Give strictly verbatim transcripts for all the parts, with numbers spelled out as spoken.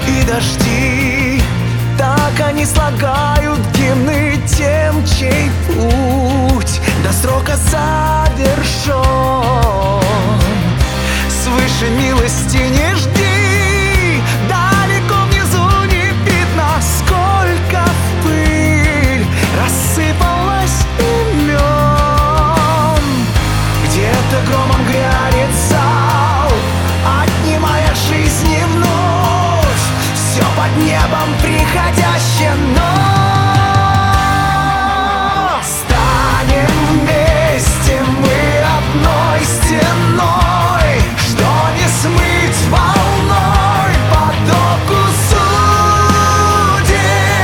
и дожди. Так они слагают гимны тем, чей путь до срока завершен. Свыше милости не жди, далеко внизу не видно, сколько в пыль рассыпалось имен. Где-то громом грянет зал, отнимая жизни вновь все под небом приходящее, но станем вместе мы одной стеной, что не смыть волной потоку судеб.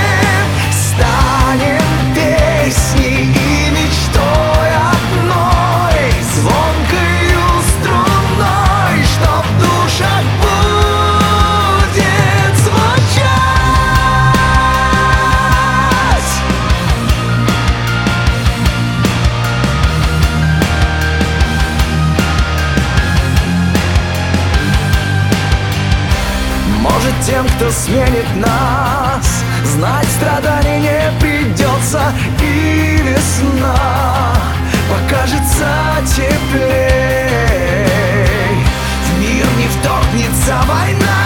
Станем песней и мечтой одной, звонкою струной, что в душах будет звучать. Может, тем, кто сменит нас, знать страданий не придется, и весна покажется теплей. В мир не вторгнется война.